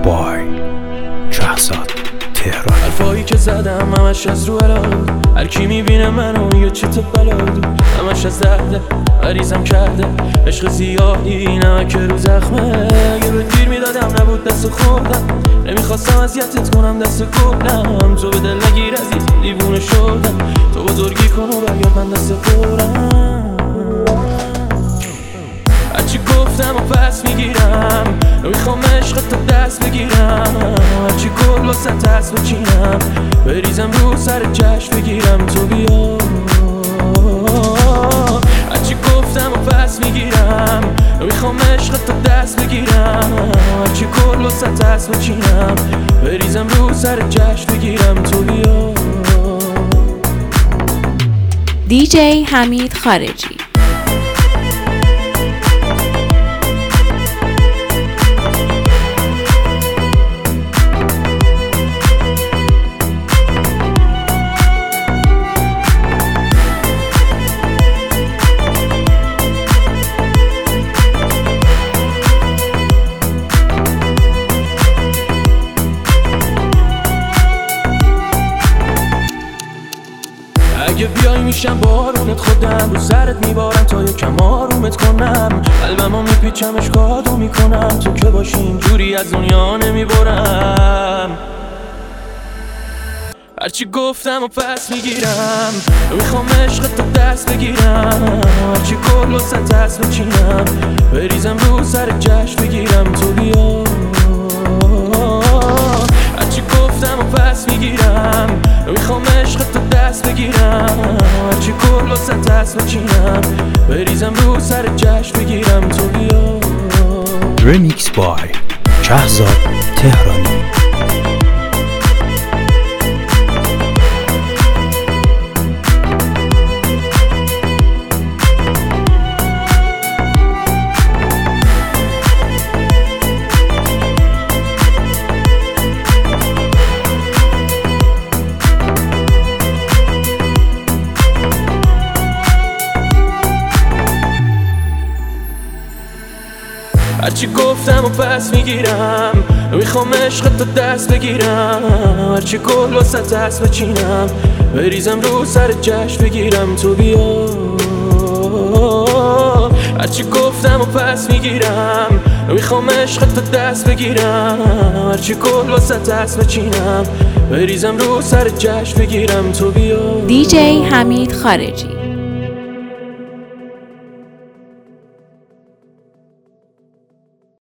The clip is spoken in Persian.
بای شهزاد تهران. حرفایی که زدم همش از رو علاد، هر کی میبینه منو یه چه تو بلاد، همش از درده مریضم کرده عشق زیادی نمک رو زخمه. اگه به گیر میدادم نبود دست خودم، نمیخواستم اذیتت کنم دست گلم. تو به دل نگیر عزیز دیوونه شدم، تو بزرگی کن و برگرد من دست خورم. هرچی گفتم و پس میگیرم، نمیخوام عشقت تو دست بگیرم. هرچی گل واسه دست بچینم، بریزم رو سر جشن بگیرم. تو بیا هرچی گفتم و پس میگیرم، نمیخوام عشقت تو دست بگیرم. هرچی گل واسه دست بچینم، بریزم رو سر جشن بگیرم. تو بیا دیجی حمید خارجی. اگه بیای میشم بارونت، خودم رو سرت میبارم تا یکم آرومت کنم. قلبمو میپیچمش کادو میکنم، تو که باشی اینجوری از دنیا نمیبرم. هرچی گفتم و پس میگیرم، میخوام عشقت تو دست بگیرم. هرچی گل واسه دست بچینم، بریزم رو سر جشن بگیرم. تو بیا هرچی گفتم و پس میگیرم، میخوام عشقت تو دست بگیرم. هرچی گل واسه دست بچینم، بریزم رو سر جشن بگیرم. تو بیا ریمیکس بای شهزاد تهرانی. هرچی گفتم و پس میگیرم، میخوام عشقت تو دست بگیرم. هرچی گل واسه دست بچینم، بریزم رو سر جشن بگیرم. تو بیا هرچی گفتم و پس میگیرم، میخوام عشقت تو دست بگیرم. هرچی گل واسه دست بچینم، بریزم رو سر جشن بگیرم. تو بیا دیجی حمید خارجی.